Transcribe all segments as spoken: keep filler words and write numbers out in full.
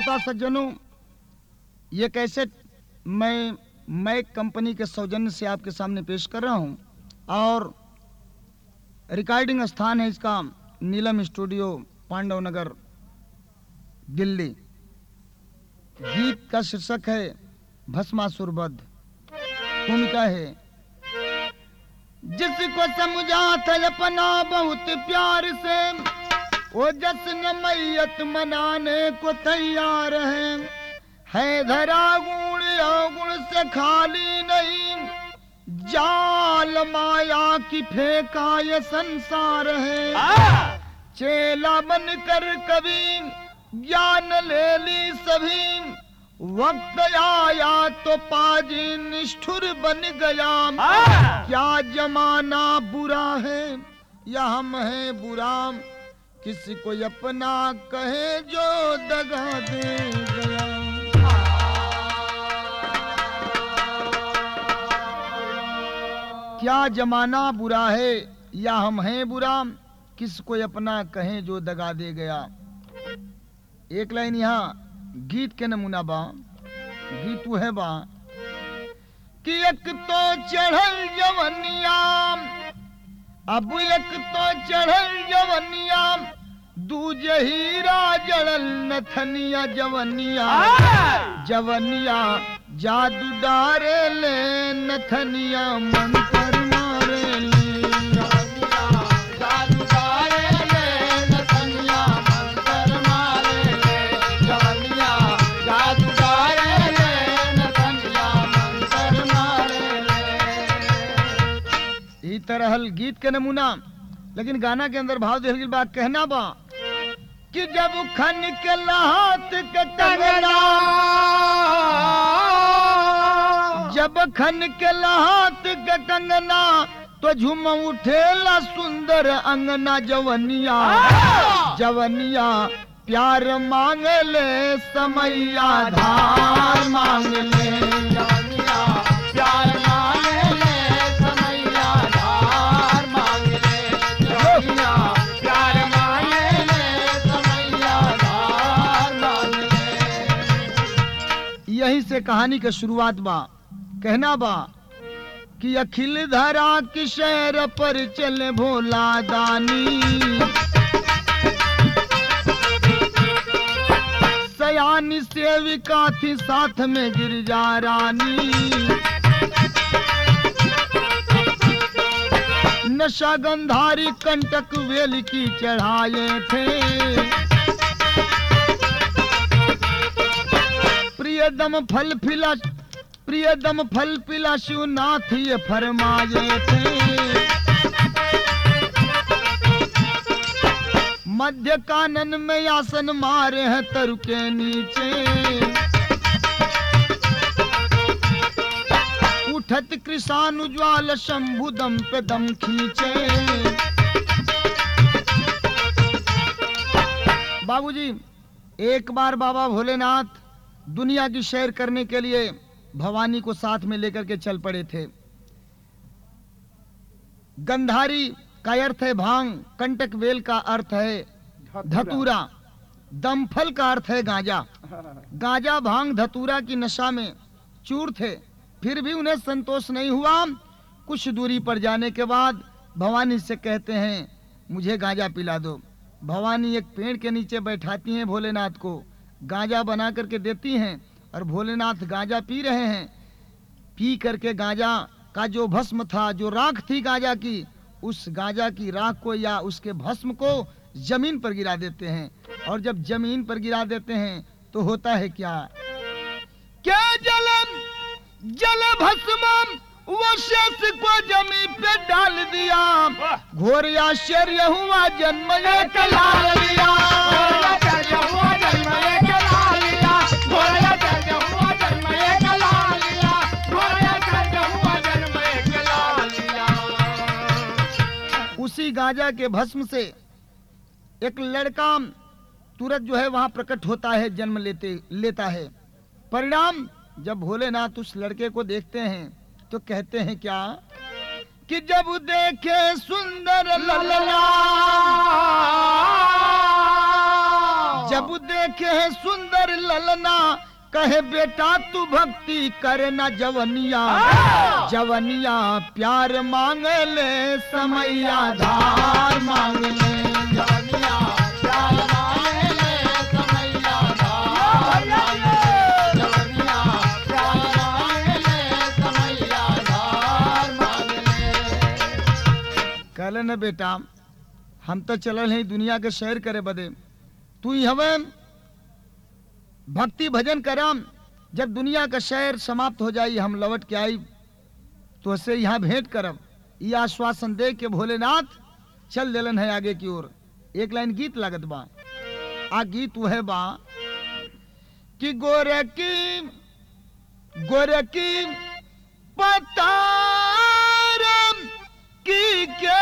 श्रोता सज्जनों, ये कैसेट मैं मैं कंपनी के सौजन्य से आपके सामने पेश कर रहा हूँ और रिकॉर्डिंग स्थान है इसका नीलम स्टूडियो, पांडव नगर, दिल्ली। गीत का शीर्षक है भस्मासुरवध। भूमिका है जिसको समझा था अपना बहुत प्यार से, वो जश्न मैयत मनाने को तैयार है। है धरा गुण अवगुण से खाली नहीं, जाल माया की फेंका ये संसार है। चेला बनकर कभी ज्ञान ले ली सभी, वक्त आया तो पाजी निष्ठुर बन गया। क्या जमाना बुरा है या हम हैं बुरा, किसी को अपना कहे जो दगा दे गया। क्या जमाना बुरा है या हम हैं बुरा, किसको अपना कहें जो दगा दे गया। एक लाइन यहाँ गीत के नमूना बा। गीत वो है बा कि एक तो चढ़ल जवनिया, अब एक तो चढ़ल जवनिया, दूजे हीरा जड़ल नथनिया। जवनिया जवनिया जादू डारे ले, नथनिया मंत्र मारे ले। जवनिया जादू डारे ले, नथनिया मंत्र मारे ले। जवनिया जादू डारे ले, नथनिया मंत्र मारे ले। इस तरह गीत के नमूना, लेकिन गाना के अंदर भाव दिल की बात कहना बा कि जब खन के लात के कंगना, जब खन के लात के कंगना, तो झूम उठेला सुंदर अंगना। जवनिया जवनिया प्यार मांग ले, समैया धार मांग ले। जवनिया प्यार मांग ले, समैया धार मांग ले। जवनिया प्यार मांग ले, समैया धार मांग ले। यही से कहानी का शुरुआत बा। कहना बा कि अखिल धरा की शहर पर चले भोला दानी, सयानी सेविका थी साथ में गिरजा रानी। नशा गंधारी कंटक वेल की चढ़ाए थे, प्रियदम फल फिला प्रियदम फल पिला शिवनाथ ये फरमाए थे। मध्य कानन में आसन मारे हैं तरु के नीचे, उठत कृषाण उज्वाल शंभु दम पे दम खींचे। बाबूजी, एक बार बाबा भोलेनाथ दुनिया की सैर करने के लिए भवानी को साथ में लेकर के चल पड़े थे। गंधारी का अर्थ है भांग, कंटक वेल का अर्थ है धतूरा, दमफल का अर्थ है गांजा। गांजा भांग धतूरा की नशा में चूर थे, फिर भी उन्हें संतोष नहीं हुआ। कुछ दूरी पर जाने के बाद भवानी से कहते हैं मुझे गांजा पिला दो। भवानी एक पेड़ के नीचे बैठाती हैं भोलेनाथ को, गांजा बना करके देती हैं और भोलेनाथ गांजा पी रहे हैं। पी करके गांजा का जो भस्म था, जो राख थी गांजा की, उस गांजा की राख को या उसके भस्म को जमीन पर गिरा देते हैं। और जब जमीन पर गिरा देते हैं तो होता है क्या? क्या जलम जल भस्म वो शेष को जमीन पे डाल दिया। घोर आश्चर्य हुआ जन्म एक लाल लिया। उसी गांजा के भस्म से एक लड़का तुरंत जो है वहां प्रकट होता है, जन्म लेते लेता है। परिणाम जब भोलेनाथ उस लड़के को देखते हैं तो कहते हैं क्या कि जब देखे सुंदर ललना, जब देखे है सुंदर ललना कहे बेटा तू भक्ति करे ना जवनिया जवनिया प्यार मांगे ले समैया धार मांगे ले जवनिया प्यार मांगे ले समैया धार मांगे ले जवनिया प्यार मांगे ले समैया धार मांगे ले। कहले न बेटा हम तो चलल है दुनिया के शहर करे बदे, तू ही हवन भक्ति भजन करम, जब दुनिया का शहर समाप्त हो जाई हम लौट के आई तो से यहाँ भेंट करब। ये आश्वासन दे के भोलेनाथ चल दिलन है आगे की ओर। एक लाइन गीत लागत बा, आ गीत वह बा कि गोरे की गोरे की पतारम की के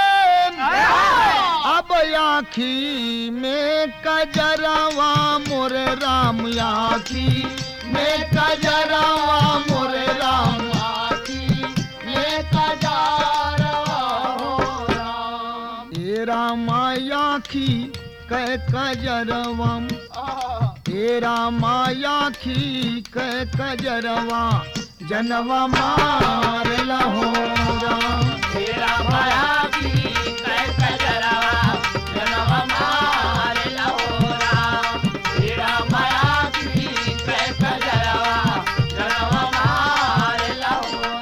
अब आखी में कजरावा मोरे राम आखी में कजरावा मोरे राम आखी में कजरावा हो राम ए राम आखी कै कजरवा ए राम आखी कै कजरवा जनवा मार लहो राम ए राम आखी कै कजरवा जनवा मार लहो राम ए राम आखी कै कजरवा जनवा मार लहो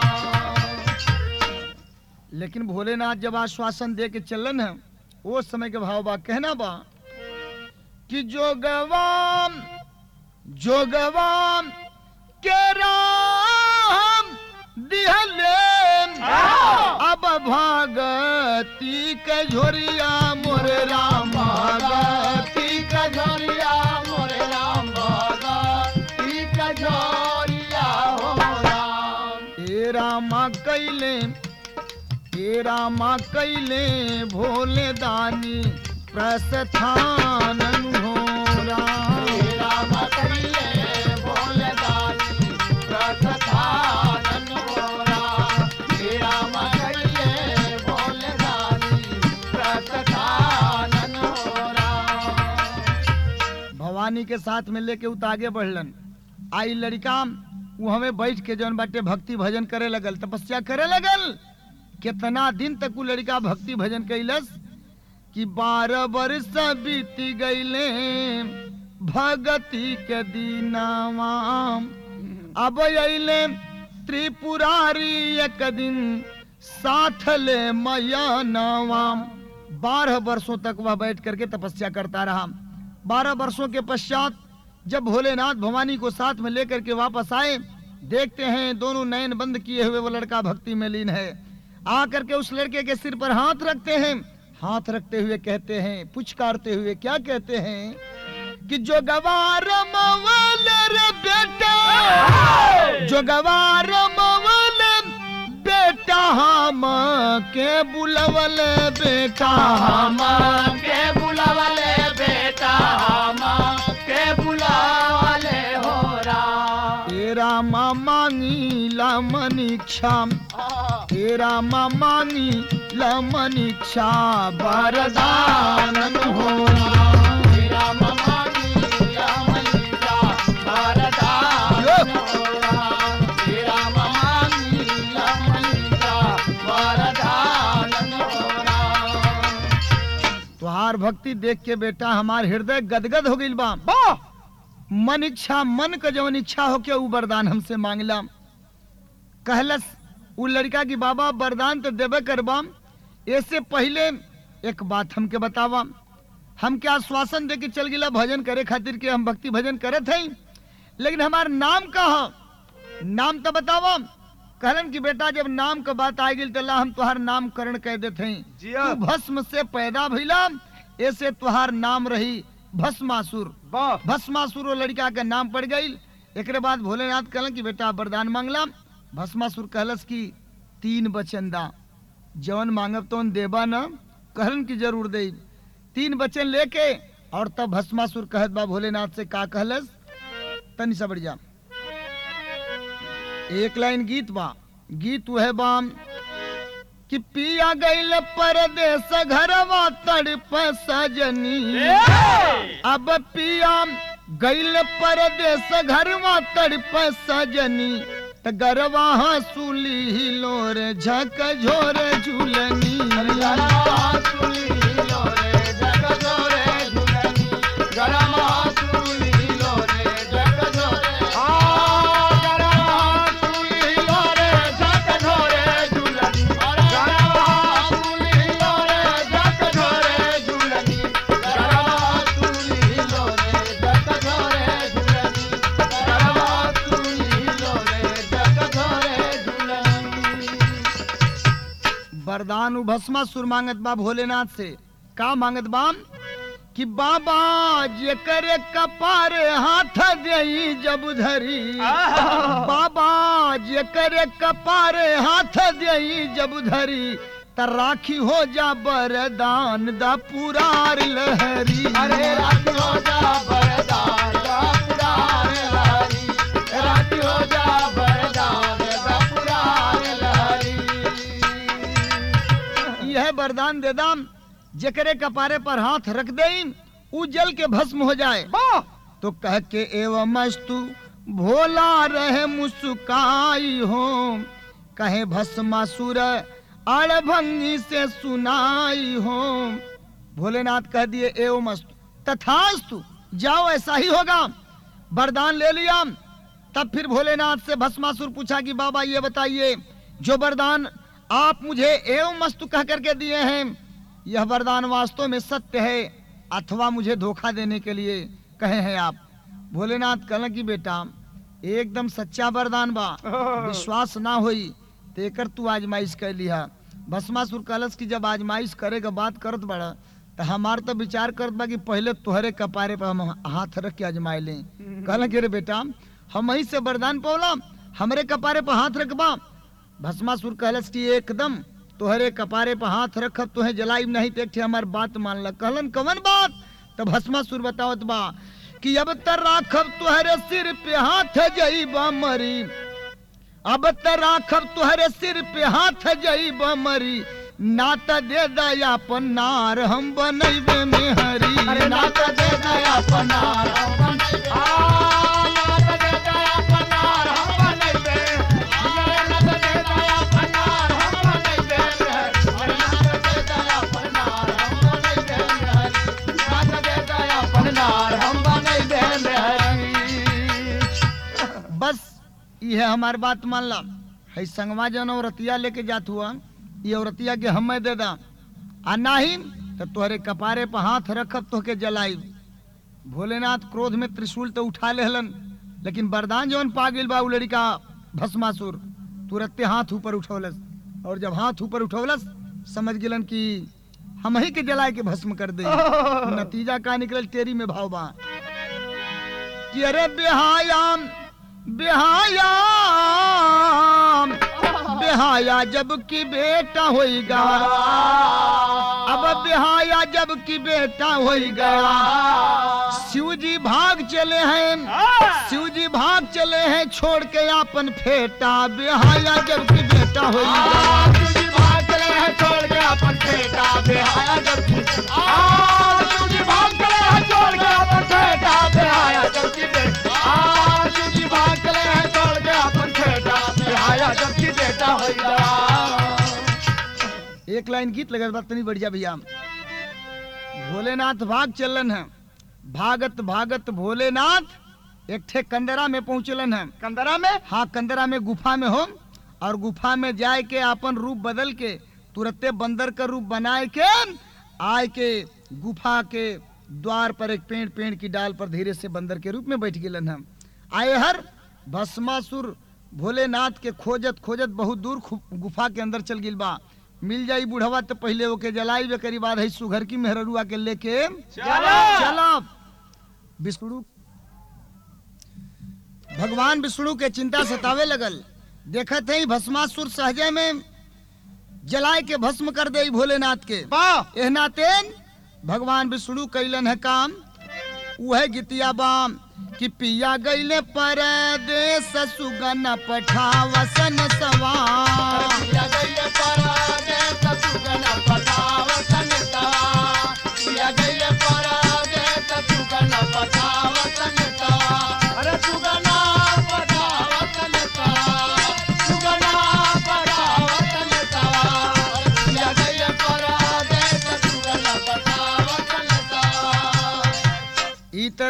राम। लेकिन भोलेनाथ जब आश्वासन दे के चलन है वो समय के भाव बा कहना बा कि जोगवाम जोगवाम के राम दिहले अब भागती के झोरिया मोरे राम भागती के झोरिया मोरे राम भागती के झोरिया हो राम ए रामा कैले ए रामा कैले भोले दानी प्रस्थान हो राम ए रामा कैले भोले दानी प्रस्थान हो राम ए रामा कैले भोले दानी प्रस्थान हो राम। भवानी के साथ में लेके उत आगे बढ़लन। आई लड़का वो हमें बैठ के जौन बाटे भक्ति भजन करे लगल, तपस्या करे लगल। कितना दिन तक वो लड़का भक्ति भजन कैलस कि बारह वर्ष बीत गईले भगति के दीनावा। अब अइले त्रिपुरारी एक दिन साथ ले मैया नवाम। बारह वर्षों तक वह बैठ करके तपस्या करता रहा। बारह वर्षों के पश्चात जब भोलेनाथ भवानी को साथ में लेकर के वापस आए, देखते हैं दोनों नयन बंद किए हुए वो लड़का भक्ति में लीन है। आकर के उस लड़के के सिर पर हाथ रखते हैं। हाथ रखते हुए कहते हैं, पुचकारते हुए क्या कहते हैं कि जो गवार मवल रे बेटा जो गवार मवल बेटा हम के बुलवल बेटा हम के बुलवल बेटा हम के बुलवल हो राम ए राम मांगी लमनीक्षा ए राम मांगी लमनीक्षा वरदान हो राम ए राम मांगी लमनीक्षा वरदान हो राम ए राम मांगी लमनीक्षा वरदान हो राम। तुहार भक्ति देख के बेटा हमार हृदय गदगद हो गइल बा। मन इच्छा मन का जवन इच्छा हो के उ वरदान हमसे मांगला। कहलस उ लड़का की बाबा वरदान तो देवे करबा, ऐसे पहले एक बात हमके बतावा। हम क्या आश्वासन दे के चल गिला भजन करे खातिर के हम भक्ति भजन करत हैं, लेकिन हमार नाम का हो नाम तो बतावा। कहलन कि बेटा जब नाम का बात आ गई तो हम तुहार नामकरण कह देते हैं। तू भस्म से पैदा भइला, ऐसे तुहार नाम रही भस्मासुर। भस्मासुर वो लड़का का नाम पड़ गई। एक बाद भोलेनाथ कहलन कि बेटा वरदान मांगला। भस्मासुर कहलस कि तीन बचन दा, जवन मांगब तो देबा न। कहलन की जरूर दे। तीन बचन लेके और तब भस्मासुर कहत बा भोलेनाथ से का कहलस, तनी सा बढ़ जा। एक लाइन गीत बा, गीत वह बा कि पिया गईल परदेस घरवा तड़प सजनी। अब पिया गईल परदेस घरवा तड़प सजनी त गरवा हसूली लोर झक झोर झूलनी। वरदान भस्मासुर मांगत बा भोलेनाथ से। का मांगत बा कि बाबा जेकर कपारे हाथ देई जब धरी, बाबा जेकर कपारे हाथ देई जब धरी त राखी हो जा बरदान दा पुरार लहरी। अरे राखी हो जा बरदान दा पुरार लहरी, राखी हो जा बरदान दा पुरार लहरी। यह वरदान दे दाम जेकरे कपारे पर हाथ रख दे उ जल के भस्म हो जाए। तो कह के एवं मस्तु भोला रहे मुस्काई हो, कहे भस्मासुर अड़भंगी से सुनाई हो। भोलेनाथ कह दिए एवं मस्तु तथास्तु, जाओ ऐसा ही होगा। वरदान ले लिया। तब फिर भोलेनाथ से भस्मासुर पूछा कि बाबा ये बताइए जो वरदान आप मुझे एवं मस्तु कह करके दिए हैं यह वरदान वास्तव में सत्य है अथवा मुझे धोखा देने के लिए कहे हैं आप। भोलेनाथ कहला कि बेटा एकदम सच्चा वरदान बा, विश्वास ना होई तो एकर तू आजमाइश कर लिहा। भस्मासुर कलश की जब आजमाइश करेगा बात करत बड़ा तो हमार तो विचार करत बा कि पहले तुहरे कपारे पर हम हाथ रख के आजमाए लें। कहला कि रे बेटा हम ही से वरदान पौला, हमरे कपारे पर हाथ रखबा। भस्मासुर कलश की एकदम तुहरे कपारे पर हाथ रखब तुहे जलाई नहीं तो हमार बात मान ला। कहलन कवन बात? तब भस्मासुर बतावत बा कि अब त राखब तुहरे सिर पे हाथ जईबा मरी, अब त राखब तुहरे सिर पे हाथ जईबा मरी, नात दे दया पन्नार हम बनैबे में हरी। अरे नात दे दया पन्नार हम बनैबे, आ नात दे दया पन्नार हम बनैबे, नात दे दया पन्नार हम बनैबे, अरे नात दे दया पन्नार हम बनैबे में, नात दे दया पन्नार हम बनैबे में हरी। बस ये हमारी बात मान ला। है संगवा जन औरतिया लेके जात हुआ ये औरतिया के हमें दे दा आ नहीं तो तुहरे कपारे पर हाथ रखब तो के जलाई। भोलेनाथ क्रोध में त्रिशूल तो उठा लेहलन लेकिन वरदान जौन पा गेल बा उ लड़का भस्मासुर तुरंते हाथ ऊपर उठौलस और जब हाथ ऊपर उठौलस समझ गेलन कि हम ही के जलाए के भस्म कर दे। नतीजा का निकल टेरी में भाव बा कि अरे बेहायाम बेहाया बेहाया जब की बेटा होइगा, अब बेहाया जब की बेटा होइगा, शिव जी भाग चले हैं, शिव जी भाग चले हैं छोड़ के आपन फेटा। बेहाया जब की बेटा होइगा, शिव जी भाग चले हैं छोड़ के आपन फेटा। बेहाया जब की शिव जी भाग चले हैं छोड़ के आपन फेटा। बेहाया जब की बेटा, शिव जी भाग चले हैं छोड़ के आपन फेटा। बेहाया जब की बेटा होइगा। एक लाइन गीत लगा बात नहीं बढ़िया भैया। भोलेनाथ भाग चलन है, भागत भागत भोलेनाथ एक ठे कंदरा में पहुंचलन है। कंदरा में? हाँ कंदरा में गुफा में हो और गुफा में जाए के अपन रूप बदल के तुरंते बंदर का रूप बनाए के आए के गुफा के द्वार पर एक पेड़ पेड़ की डाल पर धीरे से बंदर के रूप में बैठ गेलन हम। आए हर भस्मासुर भोलेनाथ के खोजत खोजत बहुत दूर गुफा के अंदर चल गिल बा। मिल जाई बुढ़वा तो पहले ओके जलाई वे करी बाद है सुघर की मेहरुआ के लेके चला। विष्णु भगवान विष्णु के चिंता सतावे लगल। देखत है भस्मासुर सहजे में जलाए के भस्म कर दे भोलेनाथ के। एह नातेन भगवान विष्णु कैलन है काम वह गीतिया बाम कि पिया गईले परदेस सुगन पठावसन सवार। पिया गईले परदेस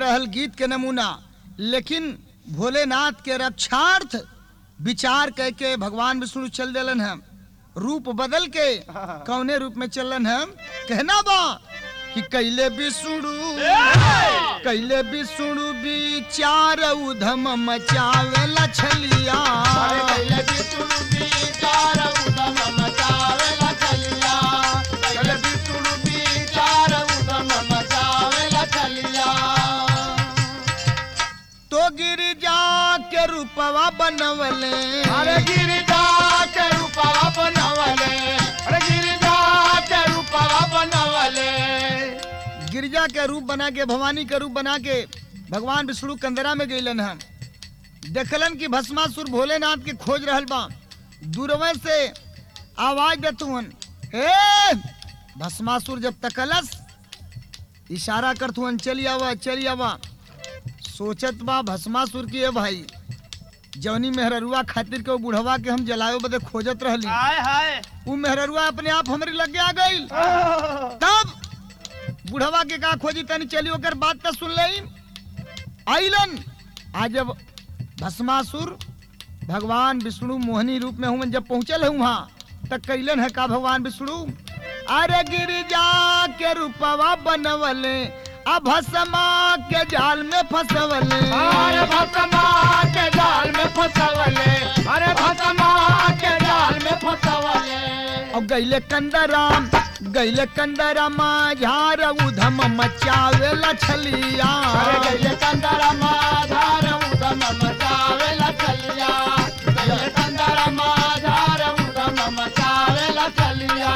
रहल गीत के नमूना, लेकिन भोलेनाथ के रक्षार्थ विचार कह के भगवान विष्णु चल दिलन है, रूप बदल के कौने रूप में चलन है। कहना बा कि कैले विष्णु कैले विष्णु विचार उधम मचावेला छलिया, कैले विष्णु विचार उदम मचावेला छलिया, कैले विष्णु विचार उदम मचावेला छलिया। तो गिरिजा के रूपवा बनवले, अरे गिरिजा के रूपवा बनवले, अरे गिरिजा के रूपवा बनवले। गिरिजा के रूप बना के, भवानी के रूप बना के भगवान विष्णु कंदरा में गईलन हम। देखलन कि भस्मासुर भोलेनाथ के खोज रहल बा। दूरवे से आवाज देतुहन, ए भस्मासुर जब तकलस इशारा करतुहन, चली आवा चली आवा। सोचत बा भस्मासुर की, ए भाई जवनी मेहररुआ खातिर के वो बुढ़वा के हम जलायो बदे खोजत रहली, हाय हाय वो मेहररुआ अपने आप हमरे लगे आ गई। तब बुढ़वा के का खोजी तनी चली ओकर बात तो सुन ले आइलन। आज जब भस्मासुर भगवान विष्णु मोहनी रूप में हुए जब पहुंचल है वहां, तक कैलन है का भगवान विष्णु, अरे गिरिजा के रूपवा बनवले, अब भस्मा के जाल में फसवले, अरे भस्मा के जाल में फसवले, अरे भस्मा के जाल में फसवले। और गैले कंदराम गैले कंदरा माझार उधम मचावेला छलिया, अरे गैले कंदरा माझार उधम मचावेला छलिया, गैले कंदरा माझार उधम मचावेला छलिया।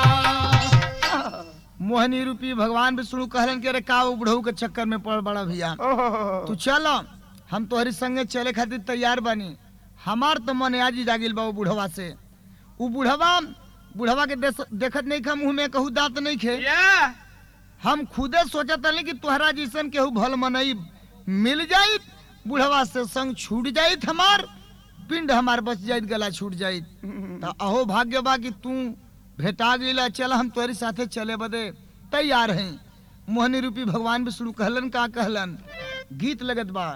मोहनी रूपी भगवान विष्णु कहलन के रे का वो बुढ़ऊ के चक्कर में पड़ बड़ा भैया, तू चल हम तोहरी संगे चले खातिर तैयार बानी। हमार तो मन आज ही जागिल बा वो बुढ़वा से। वो बुढ़वा बुढ़वा के देखत नहीं खा, मुंह में कहू दांत नहीं खे। हम खुदे सोचत हली कि तोहरा जैसन केहू भल मनई मिल जाई, बुढ़वा से संग छूट जाई, हमार पिंड हमार बच जाई, गला छूट जाई। तो अहो भाग्य बा कि तू भेटा गईला, चल हम तोहरी साथे चले बदे तैयार हैं। मोहनी रूपी भगवान विष्णु कहलन का कहलन, गीत लगत बा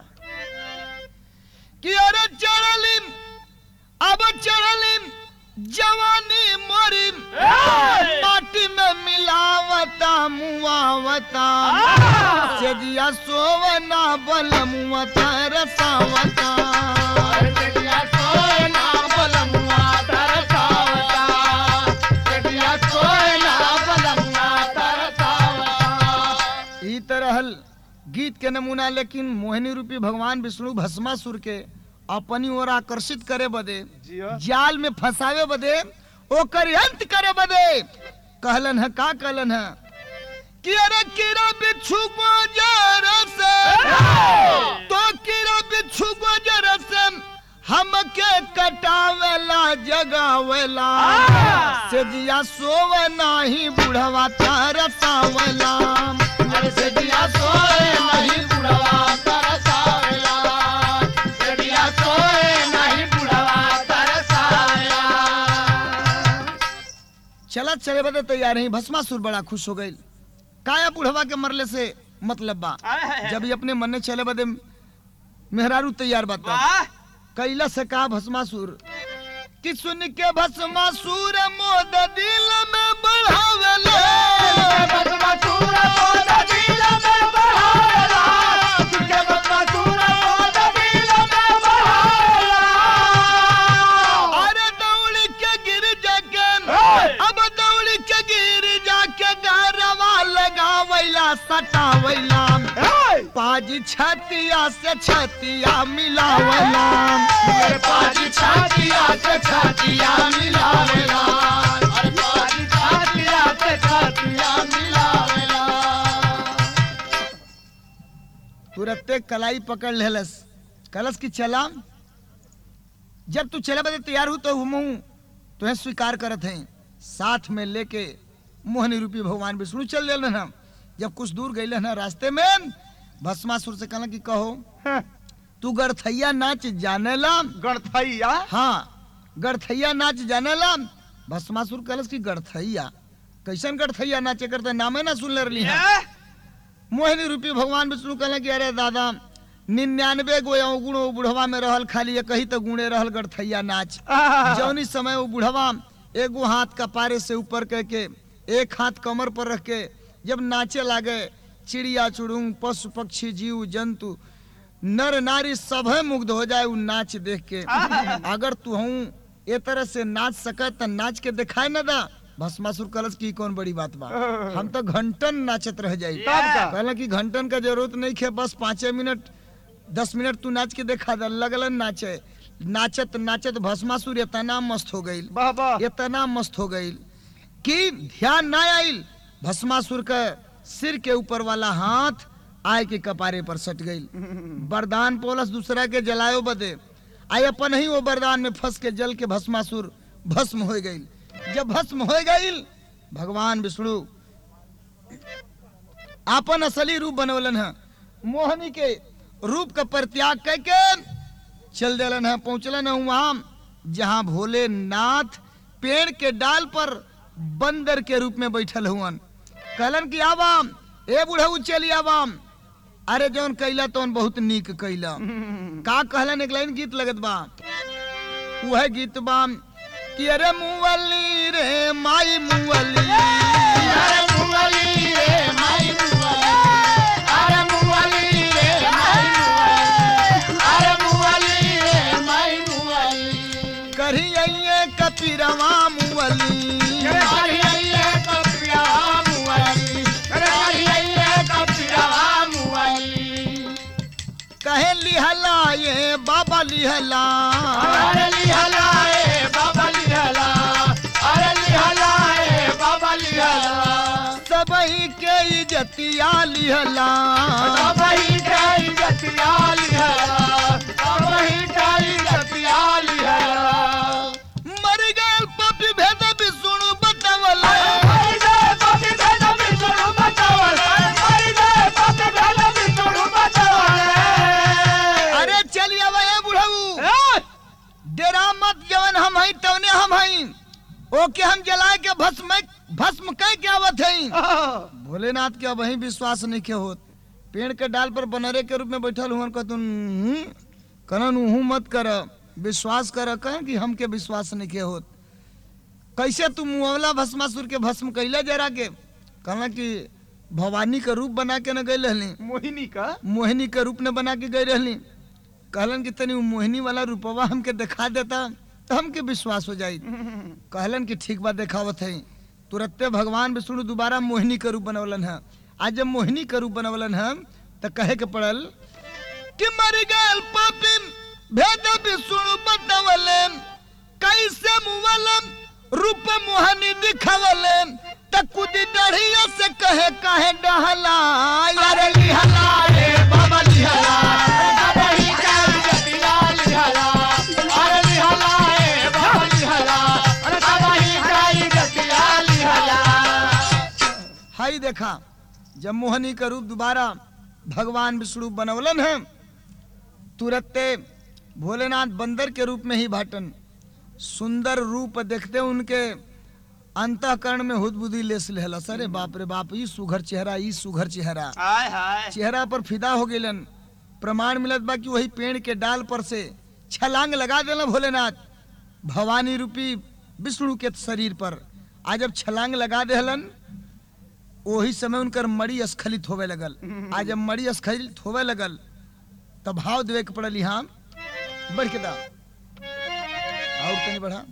कि अरे चढ़ली अब चढ़ली जवानी मोरी, माटी में मिलावता मुआवता, सेजिया सोवना बल मुआता रसावता, सेजिया सोवना बल मुआता रसावता, सेजिया सोवना बल मुआता रसावता। ई तरह गीत के नमूना, लेकिन मोहिनी रूपी भगवान विष्णु भस्मासुर के अपनी ओर आकर्षित करे बदे, जाल में फंसावे बदे, ओकर अंत करे बदे कहलन है का कहलन है कि अरे कीड़ा बिच्छू गुजर से, तो कीड़ा बिच्छू गुजर से हमके कटावेला जगावेला, सेजिया सोवना ही बुढ़वा तरसावेला, अरे सेजिया सोवना ही बुढ़वा तरसावेला, सेजिया सोवना ही बुढ़वा तरसावेला। चलत चले बदे तैयार नहीं। भस्मासुर बड़ा खुश हो गई, काया बुढ़वा के मरले से मतलब बा। जब ये अपने मन में चले बदे मेहरारू तैयार बता कैला से कहा भस्मासुर कि सुन के भस्मासुर मोद दिल में बढ़ावेला, भस्मासुर मोद दिल में बढ़ावेला, सुन के भस्मासुर मोद दिल में बढ़ावेला। अरे दौड़ी के गिर जाके, अब दौड़ी के गिर जाके गरवा लगावेला सटावेला, पाजी छतिया से छतिया मिलावेला, अरे पाजी छतिया से छतिया मिलावेला, अरे पाजी छतिया से छतिया मिलावेला। तुरंते कलाई पकड़ लेलस, कलस की चला, जब तू चले बदे तैयार हो तो हम तुम्हें स्वीकार करत हैं। साथ में लेके मोहनी रूपी भगवान विष्णु चल दिल ना। जब कुछ दूर गए ना, रास्ते में भस्मासुर से कहला कि कहो तू गड़थैया नाच जानेला? गड़थैया? हाँ, गड़थैया नाच जानेला। भस्मासुर कहलस कि गड़थैया कैसन गड़थैया नाचे करते, नामे ना सुन ले रही है। मोहिनी रूपी भगवान विष्णु कहले कि अरे दादा निन्यानवे गो अवगुण वो बुढ़वा में रहल, खाली एक ही तो गुणे रहल गड़थैया नाच। जौनी समय वो बुढ़वा एगो हाथ कपारे से ऊपर करके एक हाथ कमर पर रख के जब नाचे लागे, चिड़िया चुड़ुंग पशु पक्षी जीव जंतु नर नारी सब मुग्ध हो जाए वो नाच देख के। अगर तू हूँ ए तरह से नाच सके तो नाच के दिखाए न दा। भस्मासुर कलश की कौन बड़ी बात बा, हम तो घंटन नाचत रह जाई। कहला कि घंटन का जरूरत नहीं है, बस पाँच मिनट दस मिनट तू नाच के देखा दे। लगलन नाचे, नाचत नाचत भस्मासुर इतना मस्त हो गई, इतना मस्त हो गई कि ध्यान ना आइल। भस्मासुर का सिर के ऊपर वाला हाथ आय के कपारे पर सट गई। वरदान पोलस दूसरा के जलायो बदे, आय अपन ही वो वरदान में फंस के जल के भस्मासुर भस्म हो गई। जब भस्म हो गई भगवान विष्णु अपन असली रूप बनवलन है, मोहनी के रूप का परित्याग करके चल देलन है, पहुंचलन है वहां जहां भोलेनाथ पेड़ के डाल पर बंदर के रूप में बैठल हुअन। कहलन कि आवाम ए बुढ़ऊ चली आवाम, अरे जौन कैला तो बहुत नीक कैला। का कहलन एक लाइन गीत लगत बा, वह गीत बा कि अरे मुवली रे माई मुवली, अरे मुवली रे माई मुवली, अरे मुवली रे माई मुवली, अरे मुवली रे माई मुवली। करी आइए कपिरवा मुवली, करी आइए कपिरवा मुवली, करी आइए कपिरवा मुवली। कहे लिहला ये बाबा लिहला, अरे लिहला ए बाबा लिहला, अरे लिहला ए बाबा लिहला। सबही के इज्जतिया लिहला, सबही के इज्जतिया लिहला, सबही के इज्जतिया लिहला। मर गए पपी भेद विष्णु बतवले, मर गए पपी भेद विष्णु बतवले, मर गए पपी भेद विष्णु बतवले। अरे चलिए वे बुढ़ऊ डेरा मत, जवन हम हई तवने हम हई, ओके हम जलाए के भस्म भस्म कह के आवत हई। भोलेनाथ के वही विश्वास नहीं के होत, पेड़ के डाल पर बनरे के रूप में बैठल हुन कहतुन कनन उहू मत कर, विश्वास कर। कह कि हमके विश्वास नहीं के होत, कैसे तू मुआवला भस्मासुर के भस्म कैला जरा के। कहला कि भवानी का रूप बना के न गई रहली, मोहिनी का मोहिनी के रूप में बना के गई रहली। कहलन कि तनी मोहिनी वाला रूपवा हमके दिखा देता तो हमके विश्वास हो जाई। कहलन कि ठीक बात दिखावत है। तुरंते भगवान विष्णु दोबारा मोहिनी का रूप बनवलन है। आज जब मोहिनी का रूप बनवलन है तो कहे के पड़ल कि मर गए पापी भेद विष्णु बतवले, कैसे मुवलम रूप मोहनी दिखावले। तकुद डढ़िया से कहे कहे डहला, अरे लिहला रे बाबा लिहला, सबही के इज्जतिया लिहला, अरे लिहला रे बाबा लिहला, अरे सबही के इज्जतिया लिहला। हाई देखा जब मोहनी का रूप दोबारा भगवान विष्णु बनवलन है, तुरंते भोलेनाथ बंदर के रूप में ही भाटन। सुंदर रूप देखते उनके अंतःकरण में हुदबुदी लेस लेहला। अरे बाप रे बाप, ई सुघर चेहरा, ई सुघर चेहरा, हाय हाय चेहरा पर फिदा हो गेलन। प्रमाण मिलत बा कि वही पेड़ के डाल पर से छलांग लगा देला भोलेनाथ भवानी रूपी विष्णु के शरीर पर। आज जब छलांग लगा देहलन वही समय उनकर मड़ी स्खलित होवे लगल। आज जब मड़ी स्खलित होवे लगल तब भाव देवे के पड़ल। यहाँ बढ़ के दा और तनी बढ़ा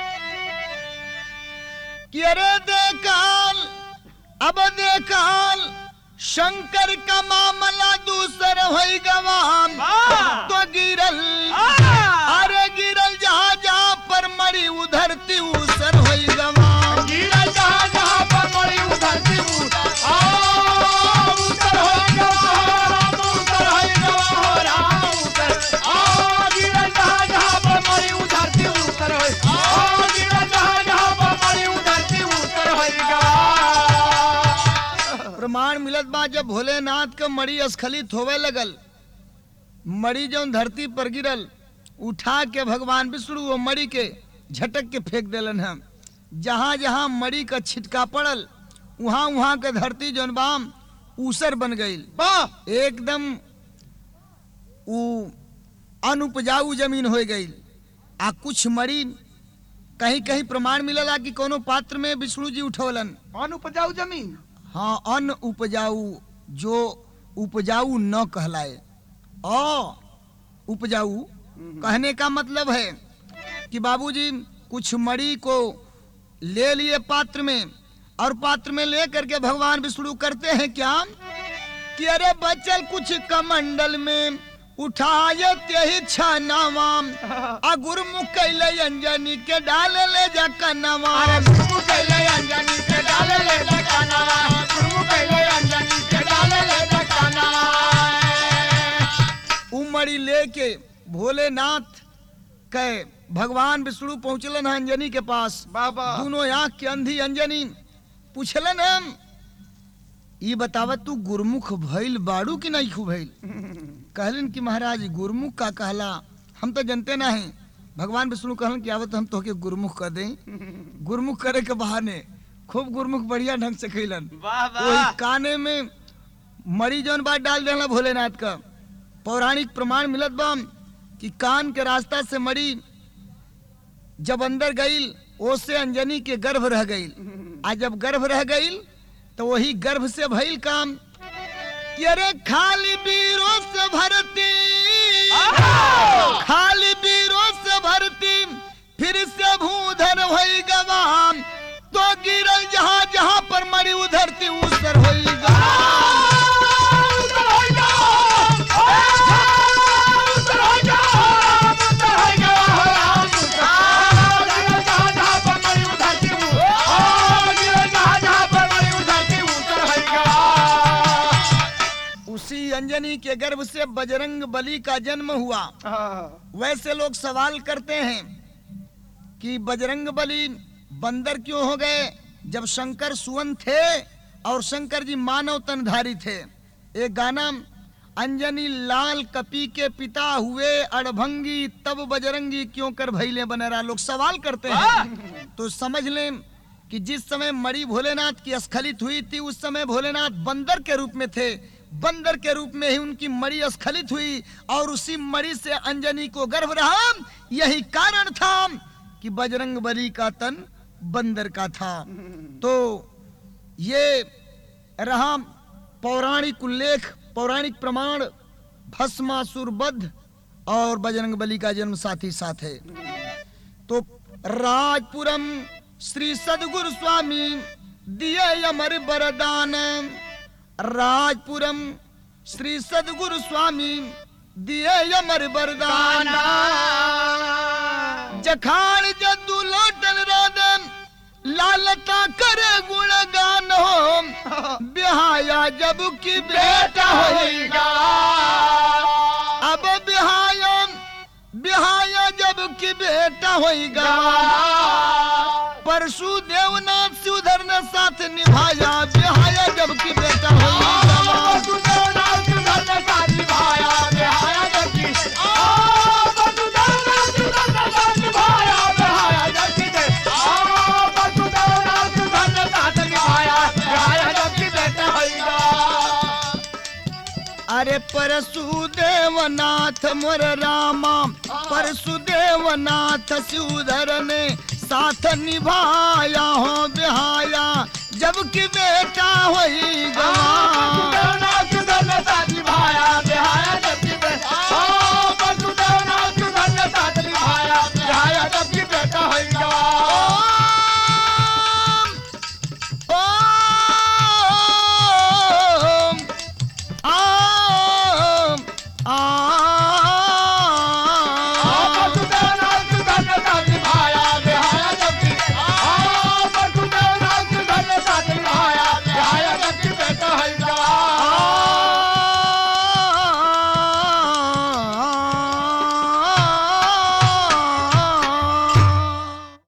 कि अरे देखाल अब देखाल शंकर का मामला दूसर होई गवाम तो गिरल, अरे गिरल जहाँ जहाँ पर मरी उधरती उसर होई गवाम। गिरल जहाँ जहाँ पर मरी उधरती आ उतर होई गवाम, उतर होई गवाम राम उतर। आ गिरल जहाँ जहाँ पर मरी उधरती उतर होई, आ गिरल जहाँ जहाँ पर मरी उधरती उतर होई गवाम। प्रमाण मिलत बा जब भोलेनाथ का मड़ी स्खलित होवे लगल, मड़ी जौन धरती पर गिरल, उठा के भगवान विष्णु वो मड़ी के झटक के फेंक देलन है। जहाँ जहाँ मड़ी का छिटका पड़ल वहाँ वहाँ के धरती जौन बाम ऊसर बन गई, वाह एकदम ऊ अनुपजाऊ जमीन हो गई। आ कुछ मरी कहीं कहीं प्रमाण मिलला कि कोनो पात्र में विष्णु जी उठौलन। अनुपजाऊ जमीन, हाँ, अन उपजाऊ, जो उपजाऊ न कहलाए। ओ उपजाऊ कहने का मतलब है कि बाबूजी कुछ मड़ी को ले लिए पात्र में, और पात्र में ले करके भगवान विष्णु करते हैं क्या कि अरे बचल कुछ कमंडल में उठाए त्यही छानावा, आ गुरुमुख कैले अंजनी के डाल ले जा कनवा। गुरु कैले अंजनी के डाल ले जकाना, गुरु कैले अंजनी के डाल ले जकाना। उमड़ी लेके भोलेनाथ के भगवान विष्णु पहुंचलन है अंजनी के पास। बाबा दोनों आंख के अंधी अंजनी पूछलन हम, ये बतावा तू गुरमुख भइल बाड़ू की नहीं खू भइल? कहलन कि महाराज गुरमुख का कहला हम तो जानते ना हैं। भगवान विष्णु कहलन कि आवत हम तोहके गुरमुख कर दें। गुरमुख करे के बहाने खूब गुरमुख बढ़िया ढंग से कैलन। वही काने में मरी जौन बात डाल देना भोलेनाथ का। पौराणिक प्रमाण मिलत बा कि कान के रास्ता से मरी जब अंदर गईल, ओसे अंजनी के गर्भ रह गईल। आ जब गर्भ रह गईल तो वही गर्भ से भइल काम कि अरे खाली बीरों से भरती, खाली बीरों से भरती, फिर से भूधर होई गवाम, तो गिरल जहां जहां पर मरी उधरती उसर होई गवाम। अंजनी के गर्भ से बजरंग बली का जन्म हुआ। वैसे लोग सवाल करते हैं कि बजरंग बली बंदर क्यों हो गए जब शंकर सुवन थे और शंकर जी मानव तनधारी थे। एक गाना अंजनी लाल कपी के पिता हुए अड़भंगी, तब बजरंगी क्यों कर भैले बनरा, लोग सवाल करते हैं। तो समझ लें कि जिस समय मरी भोलेनाथ की स्खलित हुई थी उस समय भोलेनाथ बंदर के रूप में थे। बंदर के रूप में ही उनकी मरी स्खलित हुई और उसी मरी से अंजनी को गर्भ रहा। यही कारण था कि बजरंग बली का तन बंदर का था। तो ये रहा पौराणिक उल्लेख, पौराणिक प्रमाण। भस्मासुर वध और बजरंग बली का जन्म साथ ही साथ है। तो राजपुरम श्री सदगुरु स्वामी दिए अमर वरदान, राजपुरम श्री सदगुरु स्वामी दिए अमर वरदान। जखाड़ जदू लोटन राधन लालता करे गुणगान हो, बिहाया जब की बेटा होएगा। अब बिहाया बिहाया जब की बेटा होएगा, परशु देवनाथ से उधर ने साथ निभाया, बिहाया जब की बेटा होएगा। अरे परशुदेवनाथ मोर रामा, परशुदेवनाथ सिउधर ने साथ निभाया हो, बिहाया जब की बेटा होई गवा।